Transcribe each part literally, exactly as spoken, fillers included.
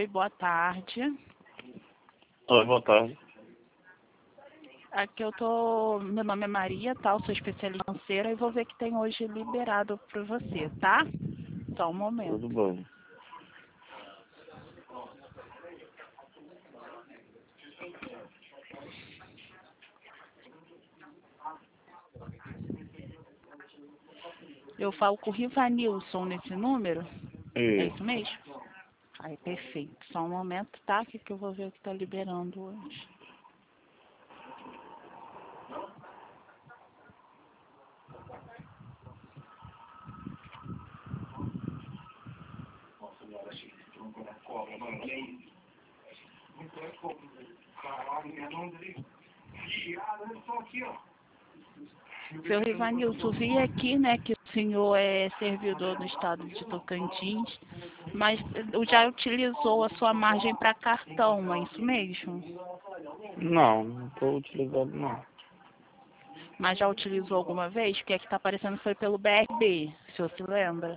Oi, boa tarde. Oi, boa tarde. Aqui eu tô. Meu nome é Maria, tá? Eu sou especialista financeira e vou ver que tem hoje liberado para você, tá? Só um Tudo momento. bom. Eu falo com o Rivanilson nesse número? É Isso. isso mesmo? Aí, perfeito. Só um momento, tá? Que que eu vou ver o que tá liberando hoje. Seu Rivanilson, vi aqui, né, que o senhor é servidor do estado de Tocantins, mas já utilizou a sua margem para cartão, é isso mesmo? Não, não estou utilizando não. Mas já utilizou alguma vez? Porque aqui está aparecendo foi pelo B R B, se o senhor se lembra.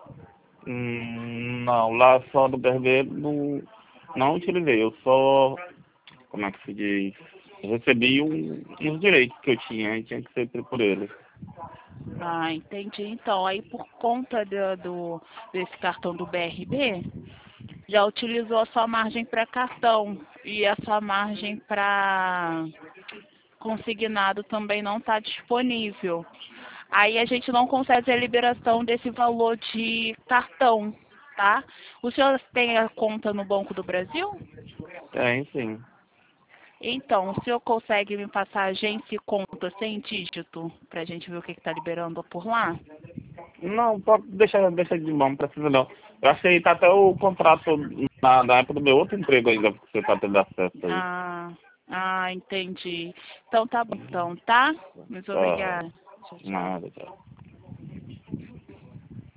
Hum, não, lá só do B R B não, não utilizei. Eu só, como é que se diz? Recebi um, uns direitos que eu tinha e tinha que ser por eles. Ah, entendi. Então, aí por conta do, do- desse cartão do B R B, já utilizou a sua margem para cartão e a sua margem para consignado também não está disponível. Aí a gente não consegue a liberação desse valor de cartão, tá? O senhor tem a conta no Banco do Brasil? Tem, sim. Então, o senhor consegue me passar agência e conta sem dígito para a gente ver o que está liberando por lá? Não, pode deixar, deixa de mão, não precisa não. Eu achei que tá até o contrato na, na época do meu outro emprego ainda, porque você tá tendo acesso aí. Ah, ah, entendi. Então tá bom, então, tá? Muito Tá, obrigada. Tchau, tchau. nada, tá.